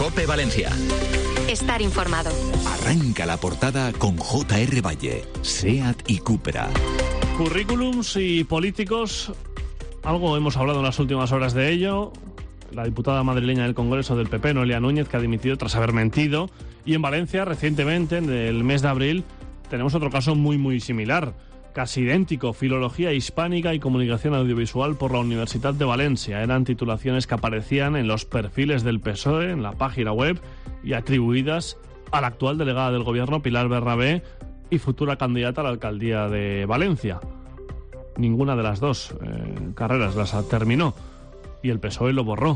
COPE Valencia. Estar informado. Arranca la portada con J.R. Valle, SEAT y Cupra. Currículums y políticos, algo hemos hablado en las últimas horas de ello. La diputada madrileña del Congreso del PP, Noelia Núñez, que ha dimitido tras haber mentido. Y en Valencia, recientemente, en el mes de abril, tenemos otro caso muy similar. Casi idéntico, Filología Hispánica y Comunicación Audiovisual por la Universitat de Valencia. Eran titulaciones que aparecían en los perfiles del PSOE, en la página web, y atribuidas a la actual delegada del Gobierno, Pilar Bernabé, y futura candidata a la alcaldía de Valencia. Ninguna de las dos carreras las terminó, y el PSOE lo borró.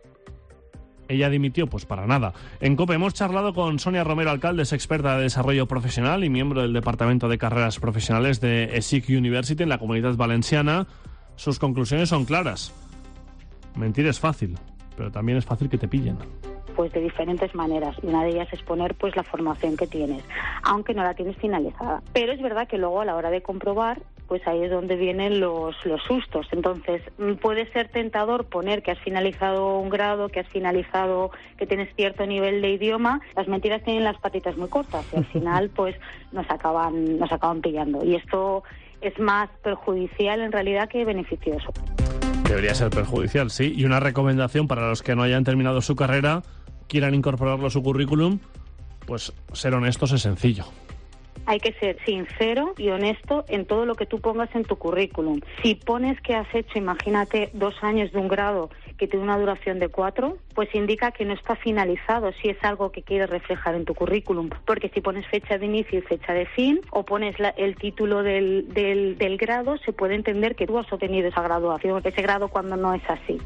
¿Ella dimitió? Pues para nada. En COPE hemos charlado con Sonia Romero Alcaldes, experta de desarrollo profesional y miembro del Departamento de Carreras Profesionales de ESIC University en la Comunitat Valenciana. Sus conclusiones son claras. Mentir es fácil, pero también es fácil que te pillen. Pues de diferentes maneras, y una de ellas es poner pues la formación que tienes, aunque no la tienes finalizada. Pero es verdad que luego a la hora de comprobar, pues ahí es donde vienen los sustos. Entonces puede ser tentador poner que has finalizado un grado, que tienes cierto nivel de idioma. Las mentiras tienen las patitas muy cortas y al final pues nos acaban pillando, y esto es más perjudicial en realidad que beneficioso. Debería ser perjudicial, sí. Y una recomendación para los que no hayan terminado su carrera, quieran incorporarlo a su currículum, pues ser honestos es sencillo. Hay que ser sincero y honesto en todo lo que tú pongas en tu currículum. Si pones que has hecho, imagínate, 2 años de un grado que tiene una duración de 4, pues indica que no está finalizado, si es algo que quieres reflejar en tu currículum. Porque si pones fecha de inicio y fecha de fin, o pones el título del grado, se puede entender que tú has obtenido esa graduación, ese grado, cuando no es así.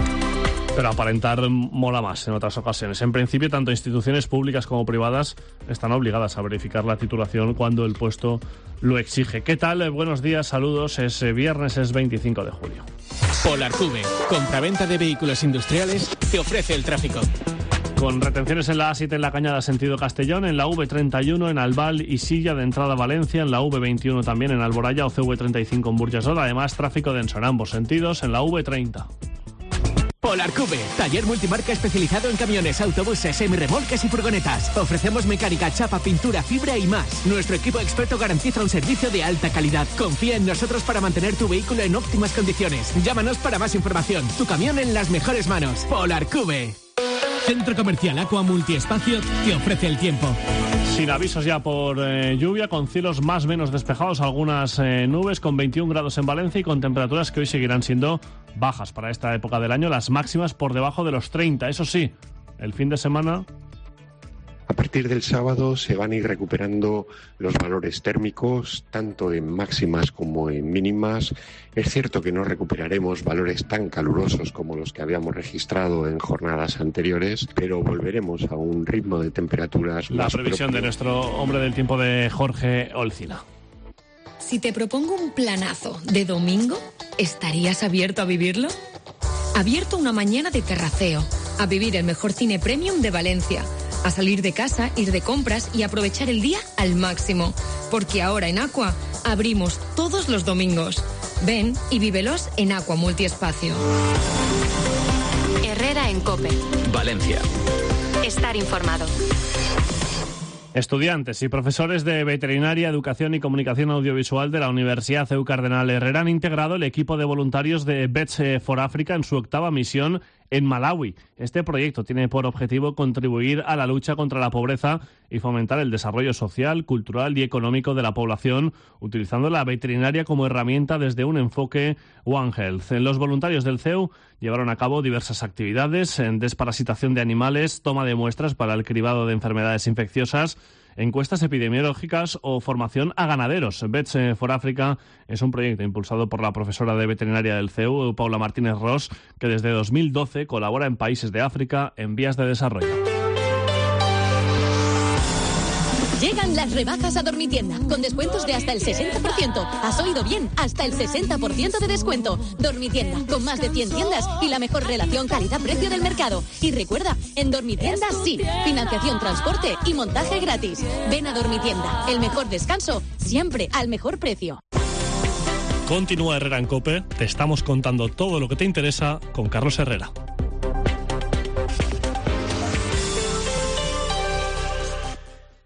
Pero aparentar mola más en otras ocasiones. En principio, tanto instituciones públicas como privadas están obligadas a verificar la titulación cuando el puesto lo exige. ¿Qué tal? Buenos días, saludos. Es viernes, es 25 de julio. Polarcube, compraventa de vehículos industriales, te ofrece el tráfico. Con retenciones en la A7 en la Cañada sentido Castellón, en la V31 en Albal y Silla de entrada a Valencia, en la V21 también en Alboraya o CV35 en Burjasot. Además, tráfico denso en ambos sentidos en la V30. Polarcube, taller multimarca especializado en camiones, autobuses, semirremolques y furgonetas. Ofrecemos mecánica, chapa, pintura, fibra y más. Nuestro equipo experto garantiza un servicio de alta calidad. Confía en nosotros para mantener tu vehículo en óptimas condiciones. Llámanos para más información. Tu camión en las mejores manos. Polarcube. Centro Comercial Aqua Multiespacio te ofrece el tiempo. Sin avisos ya por lluvia, con cielos más o menos despejados, algunas nubes, con 21 grados en Valencia y con temperaturas que hoy seguirán siendo bajas para esta época del año, las máximas por debajo de los 30. Eso sí, el fin de semana... A partir del sábado se van a ir recuperando los valores térmicos, tanto en máximas como en mínimas. Es cierto que no recuperaremos valores tan calurosos como los que habíamos registrado en jornadas anteriores, pero volveremos a un ritmo de temperaturas más... La previsión de nuestro hombre del tiempo, de Jorge Olcina. Si te propongo un planazo de domingo, ¿estarías abierto a vivirlo? Abierto a una mañana de terraceo, a vivir el mejor cine premium de Valencia, a salir de casa, ir de compras y aprovechar el día al máximo. Porque ahora en Aqua abrimos todos los domingos. Ven y vívelos en Aqua Multiespacio. Herrera en COPE. Valencia. Estar informado. Estudiantes y profesores de Veterinaria, Educación y Comunicación Audiovisual de la Universidad CEU Cardenal Herrera han integrado el equipo de voluntarios de Vets for Africa en su 8ª misión en Malawi. Este proyecto tiene por objetivo contribuir a la lucha contra la pobreza y fomentar el desarrollo social, cultural y económico de la población, utilizando la veterinaria como herramienta desde un enfoque One Health. Los voluntarios del CEU llevaron a cabo diversas actividades en desparasitación de animales, toma de muestras para el cribado de enfermedades infecciosas, encuestas epidemiológicas o formación a ganaderos. Vets for Africa es un proyecto impulsado por la profesora de veterinaria del CEU, Paula Martínez Ros, que desde 2012 colabora en países de África en vías de desarrollo. Llegan las rebajas a Dormitienda, con descuentos de hasta el 60%. ¿Has oído bien? Hasta el 60% de descuento. Dormitienda, con más de 100 tiendas y la mejor relación calidad-precio del mercado. Y recuerda, en Dormitienda sí, financiación, transporte y montaje gratis. Ven a Dormitienda, el mejor descanso, siempre al mejor precio. Continúa Herrera en COPE, te estamos contando todo lo que te interesa con Carlos Herrera.